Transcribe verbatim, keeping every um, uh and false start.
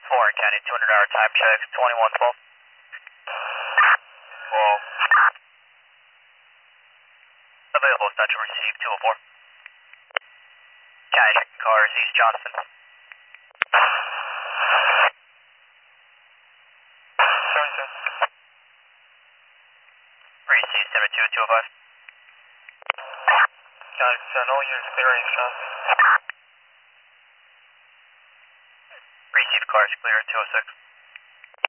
Warren County, two hundred hour time check, twenty-one twelve. twelve. Available, Central Receive, two oh four. County checking cars, East Johnston. Johnston. Receive, seventy-two, two oh five. County ten, all units clear, East Johnston. Receive cars clear, two oh six.